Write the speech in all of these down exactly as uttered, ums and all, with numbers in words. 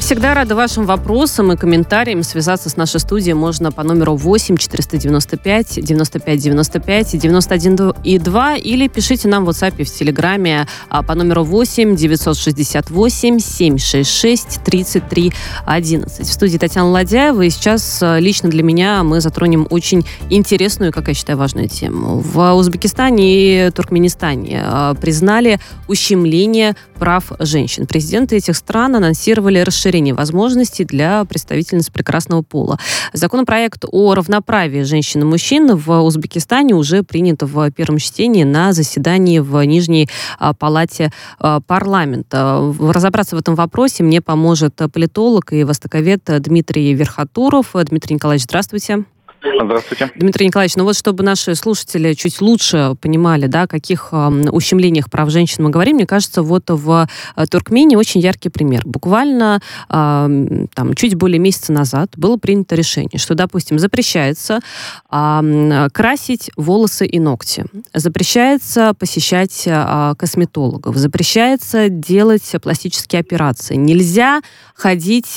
всегда рады вашим вопросам и комментариям. Связаться с нашей студией можно по номеру восемь четыреста девяносто пять девяносто пять девяносто пять девяносто один и два или пишите нам в WhatsApp и в Телеграме по номеру восемь девятьсот шестьдесят восемь семьсот шестьдесят шесть тридцать три одиннадцать. В студии Татьяна Ладяева, и сейчас лично для меня мы затронем очень интересную, как я считаю, важную тему. В Узбекистане и Туркменистане признали ущемление прав женщин. Президенты этих стран анонсировали расширение возможностей для представительниц прекрасного пола. Законопроект о равноправии женщин и мужчин в Узбекистане уже принят в первом чтении на заседании в Нижней палате парламента. Разобраться в этом вопросе мне поможет политолог и востоковед Дмитрий Верхотуров. Дмитрий Николаевич, здравствуйте. Здравствуйте. Дмитрий Николаевич, ну вот чтобы наши слушатели чуть лучше понимали, да, о каких э, ущемлениях прав женщин мы говорим, мне кажется, вот в э, Туркмении очень яркий пример. Буквально э, там, чуть более месяца назад было принято решение, что, допустим, запрещается э, красить волосы и ногти, запрещается посещать э, косметологов, запрещается делать пластические операции. Нельзя ходить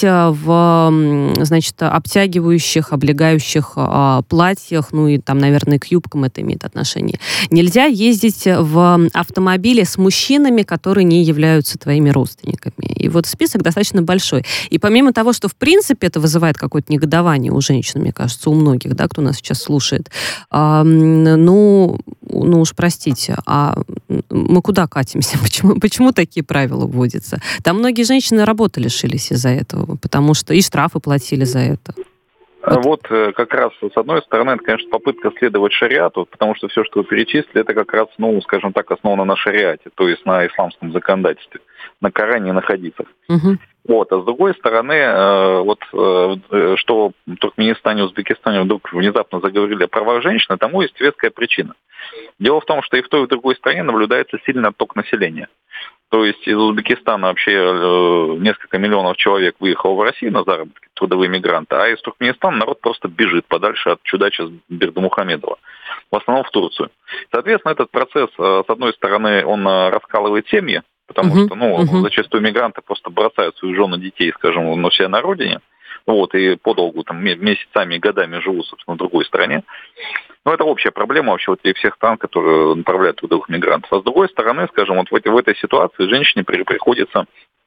в, значит, обтягивающих, облегающих платьях, ну и там, наверное, к юбкам это имеет отношение. Нельзя ездить в автомобиле с мужчинами, которые не являются твоими родственниками. И вот список достаточно большой. И помимо того, что в принципе это вызывает какое-то негодование у женщин, мне кажется, у многих, да, кто нас сейчас слушает, а, ну, ну уж простите, а мы куда катимся? Почему, почему такие правила вводятся? Там многие женщины работы лишились из-за этого, потому что и штрафы платили за это. Вот. вот как раз с одной стороны, это, конечно, попытка следовать шариату, потому что все, что вы перечислили, это как раз, ну, скажем так, основано на шариате, то есть на исламском законодательстве, на Коране и на хадисах. Угу. Вот, а с другой стороны, вот что в Туркменистане и Узбекистане вдруг внезапно заговорили о правах женщин, тому есть веская причина. Дело в том, что и в той, и в другой стране наблюдается сильный отток населения. То есть из Узбекистана вообще несколько миллионов человек выехало в Россию на заработки, трудовые мигранты, а из Туркменистана народ просто бежит подальше от чудача Бердымухамедова, в основном в Турцию. Соответственно, этот процесс, с одной стороны, он раскалывает семьи, потому uh-huh. что, ну, uh-huh. зачастую мигранты просто бросают своих жен и детей, скажем, на себя на родине, вот, и подолгу, там, месяцами и годами живут, собственно, в другой стране. Но это общая проблема вообще вот всех стран, которые направляют трудовых мигрантов. А с другой стороны, скажем, вот в этой, в этой ситуации женщине приходится,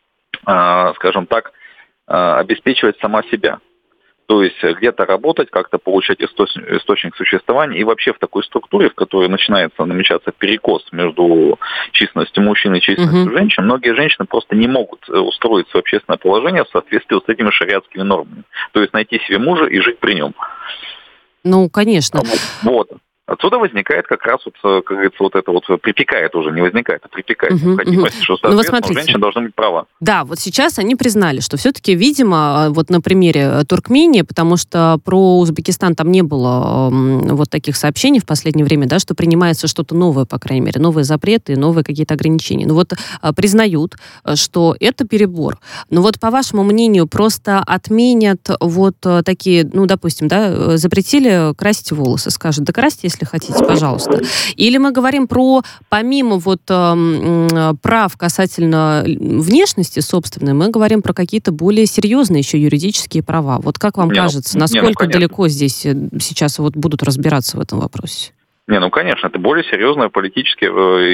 э, скажем так, э, обеспечивать сама себя. То есть где-то работать, как-то получать источник, источник существования. И вообще в такой структуре, в которой начинается намечаться перекос между численностью мужчин и численностью uh-huh. женщин, многие женщины просто не могут устроиться в общественное положение в соответствии с этими шариатскими нормами. То есть найти себе мужа и жить при нем. Ну, конечно. Вот. Отсюда возникает как раз, вот, как говорится, вот это вот припекает уже, не возникает, а припекает uh-huh, необходимость, uh-huh. что, соответственно, ну, у женщин должны быть права. Да, вот сейчас они признали, что все-таки, видимо, вот на примере Туркмении, потому что про Узбекистан там не было вот таких сообщений в последнее время, да, что принимается что-то новое, по крайней мере, новые запреты, новые какие-то ограничения. Ну вот признают, что это перебор. Но вот, по вашему мнению, просто отменят вот такие, ну, допустим, да, запретили красить волосы, скажут, да красьте, если хотите, пожалуйста. Или мы говорим про, помимо вот э, прав касательно внешности собственной, мы говорим про какие-то более серьезные еще юридические права. Вот как вам не, кажется, насколько не, ну, далеко здесь сейчас вот будут разбираться в этом вопросе? Не, ну, конечно, это более серьезные политические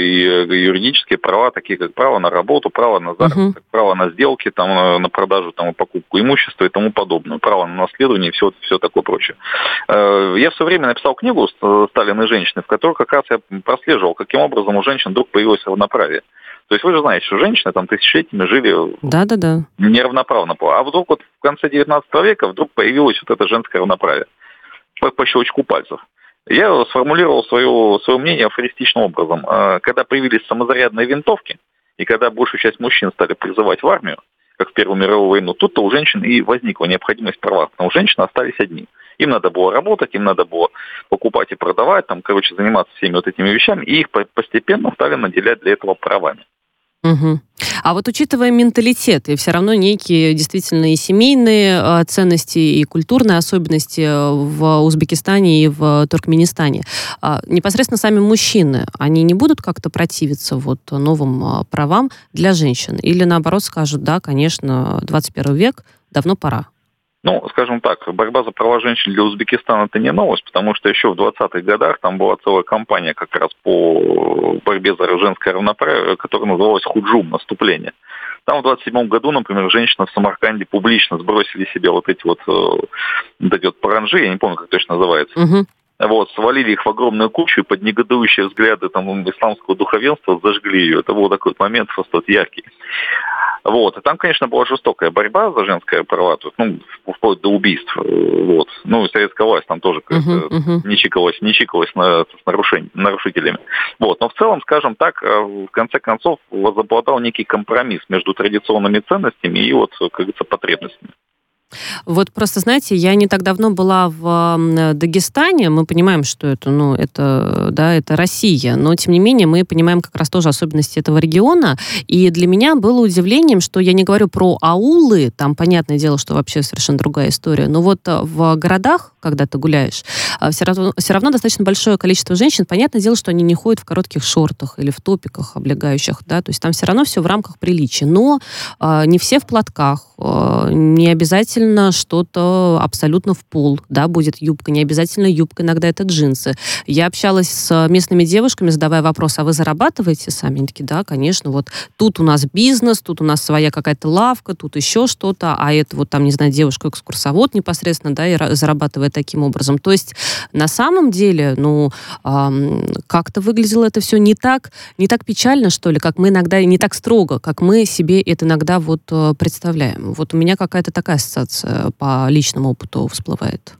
и юридические права, такие как право на работу, право на заработок, uh-huh. право на сделки, там, на продажу, там, покупку имущества и тому подобное, право на наследование и все, все такое прочее. Я в свое время написал книгу «Сталин и женщины», в которой как раз я прослеживал, каким образом у женщин вдруг появилось равноправие. То есть вы же знаете, что женщины там тысячелетиями жили да-да-да. неравноправно. А вдруг вот в конце девятнадцатого века вдруг появилось вот это женское равноправие по, по щелчку пальцев. Я сформулировал свое, свое мнение афористичным образом. Когда появились самозарядные винтовки, и когда большую часть мужчин стали призывать в армию, как в Первую мировую войну, тут-то у женщин и возникла необходимость в правах, потому что женщины остались одни. Им надо было работать, им надо было покупать и продавать, там, короче, заниматься всеми вот этими вещами, и их постепенно стали наделять для этого правами. Угу. А вот учитывая менталитет и все равно некие действительно и семейные э, ценности, и культурные особенности в Узбекистане и в Туркменистане, э, непосредственно сами мужчины, они не будут как-то противиться вот новым э, правам для женщин? Или наоборот скажут, да, конечно, двадцать первый век, давно пора? Ну, скажем так, борьба за права женщин для Узбекистана – это не новость, потому что еще в двадцатых годах там была целая кампания как раз по борьбе за женское равноправие, которая называлась «Худжум» – наступление. Там в двадцать седьмом году, например, женщины в Самарканде публично сбросили себе вот эти вот, вот эти вот паранджи, я не помню, как точно называется. Угу. Вот, свалили их в огромную кучу и под негодующие взгляды там, исламского духовенства зажгли ее. Это был такой момент просто вот яркий. Вот. И там, конечно, была жестокая борьба за женские права, тут, ну, вплоть до убийств. Вот. Ну, и советская власть там тоже uh-huh, uh-huh. не чикалась, не чикалась на, с нарушень, нарушителями. Вот. Но в целом, скажем так, в конце концов, возобладал некий компромисс между традиционными ценностями и, вот, как говорится, потребностями. Вот просто, знаете, я не так давно была в Дагестане, мы понимаем, что это, ну, это, да, это Россия, но, тем не менее, мы понимаем как раз тоже особенности этого региона, и для меня было удивлением, что я не говорю про аулы, там, понятное дело, что вообще совершенно другая история, но вот в городах, когда ты гуляешь, все равно, все равно достаточно большое количество женщин, понятное дело, что они не ходят в коротких шортах или в топиках облегающих, да, то есть там все равно все в рамках приличия, но э, не все в платках, э, не обязательно что-то абсолютно в пол, да, будет юбка, не обязательно юбка, иногда это джинсы. Я общалась с местными девушками, задавая вопрос, а вы зарабатываете сами? Они такие, да, конечно, вот тут у нас бизнес, тут у нас своя какая-то лавка, тут еще что-то, а это вот там, не знаю, девушка-экскурсовод непосредственно, да, и зарабатывает таким образом. То есть на самом деле, ну, эм, как-то выглядело это все не так, не так печально, что ли, как мы иногда, не так строго, как мы себе это иногда вот представляем. Вот у меня какая-то такая ассоциация по личному опыту всплывает.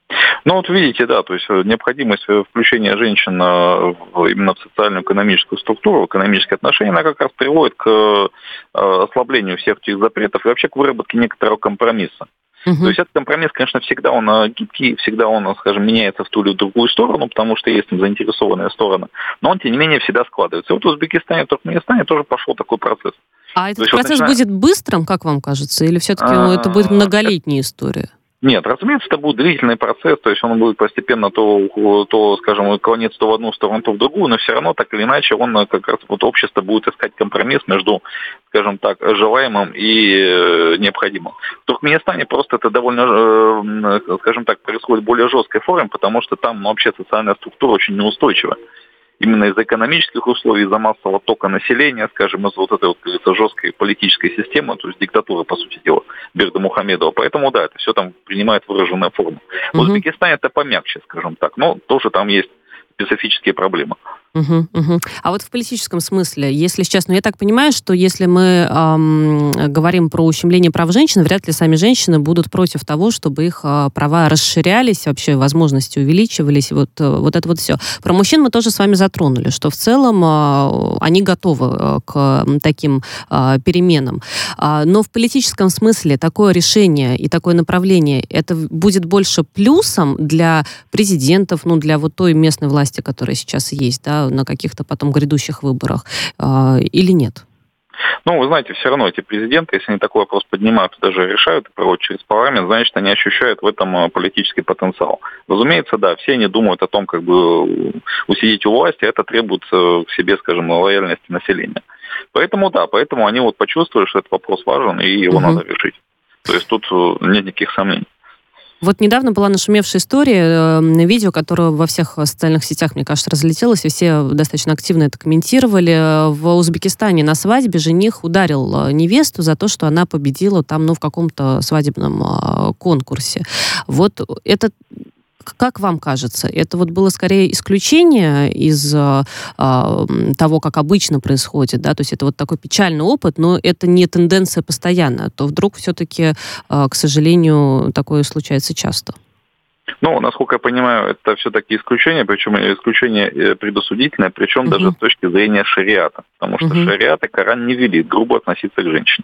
Ну вот видите, да, то есть необходимость включения женщин именно в социально-экономическую структуру, в экономические отношения, она как раз приводит к ослаблению всех этих запретов и вообще к выработке некоторого компромисса. Uh-huh. То есть этот компромисс, конечно, всегда он гибкий, всегда он, скажем, меняется в ту или другую сторону, потому что есть заинтересованные стороны, но он, тем не менее, всегда складывается. И вот в Узбекистане, в Туркменистане тоже пошел такой процесс. А этот процесс вот начиная... будет быстрым, как вам кажется, или все-таки А-а-а. это будет многолетняя история? Нет, разумеется, это будет длительный процесс, то есть он будет постепенно то, то, скажем, клониться то в одну сторону, то в другую, но все равно, так или иначе, он как раз вот общество будет искать компромисс между, скажем так, желаемым и необходимым. В Туркменистане просто это довольно, скажем так, происходит в более жесткой форме, потому что там вообще социальная структура очень неустойчива. Именно из-за экономических условий, из-за массового тока населения, скажем, из вот этой вот, кажется, жесткой политической системы, то есть диктатуры, по сути дела, Бердымухамедова. Поэтому, да, это все там принимает выраженную форму. В uh-huh. Узбекистане это помягче, скажем так, но тоже там есть специфические проблемы. Угу, угу. А вот в политическом смысле, если сейчас, ну я так понимаю, что если мы эм, говорим про ущемление прав женщин, вряд ли сами женщины будут против того, чтобы их э, права расширялись, вообще возможности увеличивались, вот, вот это вот все. Про мужчин мы тоже с вами затронули, что в целом э, они готовы э, к таким э, переменам. Э, но в политическом смысле такое решение и такое направление, это будет больше плюсом для президентов, ну для вот той местной власти, которая сейчас есть, да, на каких-то потом грядущих выборах, э, или нет? Ну, вы знаете, все равно эти президенты, если они такой вопрос поднимают и даже решают и проводят через парламент, значит, они ощущают в этом политический потенциал. Разумеется, да, все они думают о том, как бы усидеть у власти, это требует к себе, скажем, лояльности населения. Поэтому, да, поэтому они вот почувствовали, что этот вопрос важен, и его угу. надо решить. То есть тут нет никаких сомнений. Вот недавно была нашумевшая история, видео, которое во всех социальных сетях, мне кажется, разлетелось, и все достаточно активно это комментировали. В Узбекистане на свадьбе жених ударил невесту за то, что она победила там, ну, в каком-то свадебном конкурсе. Вот это... Как вам кажется, это вот было скорее исключение из э, того, как обычно происходит, да, то есть это вот такой печальный опыт, но это не тенденция постоянно, то вдруг все-таки, э, к сожалению, такое случается часто? Ну, насколько я понимаю, это все-таки исключение, причем исключение предосудительное, причем uh-huh. даже с точки зрения шариата, потому что uh-huh. шариат и Коран не велит грубо относиться к женщине.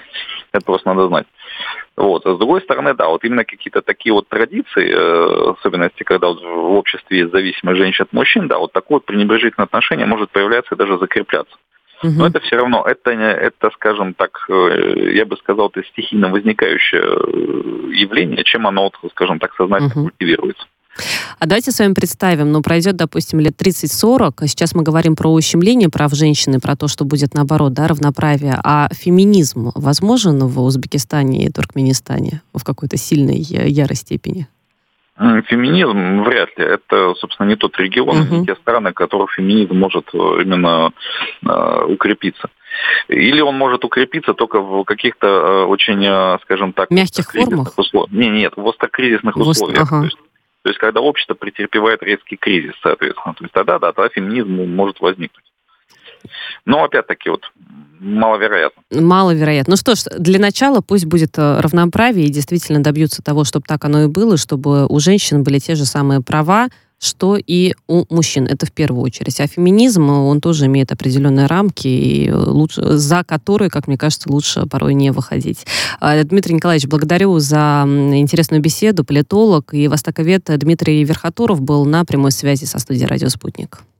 Это просто надо знать. Вот. А с другой стороны, да, вот именно какие-то такие вот традиции, э, особенности, когда вот в обществе есть зависимость женщин от мужчин, да, вот такое вот пренебрежительное отношение может появляться и даже закрепляться. Угу. Но это все равно, это, это, скажем так, я бы сказал, это стихийно возникающее явление, чем оно, скажем так, сознательно угу. культивируется. А давайте с вами представим, ну, пройдет, допустим, лет тридцать-сорок, а сейчас мы говорим про ущемление прав женщины, про то, что будет наоборот, да, равноправие, а феминизм возможен в Узбекистане и Туркменистане в какой-то сильной, ярой степени? Феминизм вряд ли. Это, собственно, не тот регион, uh-huh. не те страны, в которых феминизм может именно э, укрепиться. Или он может укрепиться только в каких-то э, очень, скажем так... мягких формах? Услов... Нет, нет, в острокризисных в условиях. Ага. То есть, то есть, когда общество претерпевает резкий кризис, соответственно. То есть, тогда, да, тогда феминизм может возникнуть. Но, опять-таки, вот, маловероятно. Маловероятно. Ну что ж, для начала пусть будет равноправие и действительно добьются того, чтобы так оно и было, чтобы у женщин были те же самые права, что и у мужчин. Это в первую очередь. А феминизм, он тоже имеет определенные рамки, и лучше, за которые, как мне кажется, лучше порой не выходить. Дмитрий Николаевич, благодарю за интересную беседу. Политолог и востоковед Дмитрий Верхотуров был на прямой связи со студией «Радио Спутник».